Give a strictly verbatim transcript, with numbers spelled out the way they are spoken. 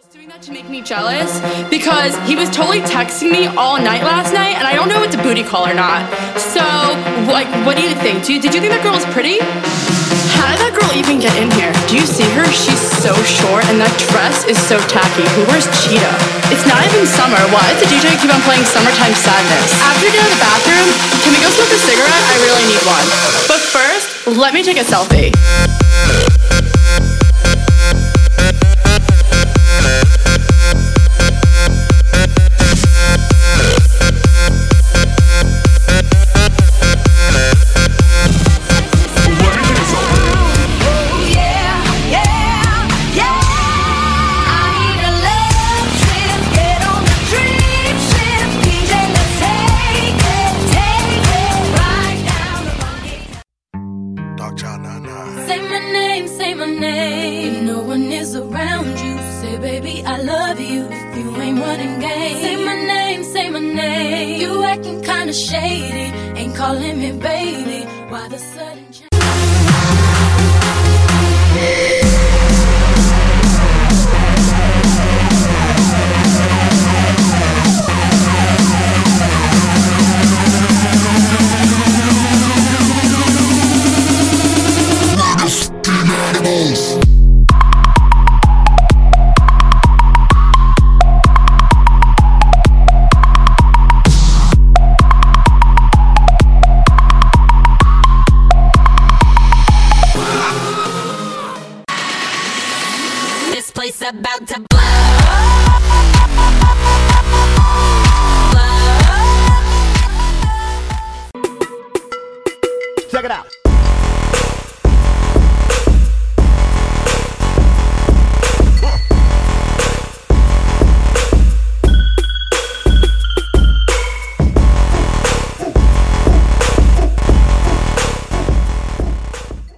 Doing that to make me jealous because he was totally texting me all night last night and I don't know if it's a booty call or not. So, like, what do you think? Do you, did you think that girl was pretty? How did that girl even get in here? Do you see her? She's so short and that dress is so tacky. Who wears cheetah? It's not even summer. Why does the D J keep on playing Summertime Sadness? After we get out of the bathroom, can we go smoke a cigarette? I really need one. But first, let me take a selfie. Say my name, say my name. If no one is around you, say baby I love you. If you ain't running game, say my name, say my name. You acting kinda shady, ain't calling me baby. Why the sudden change? This place about to blow. Check it out.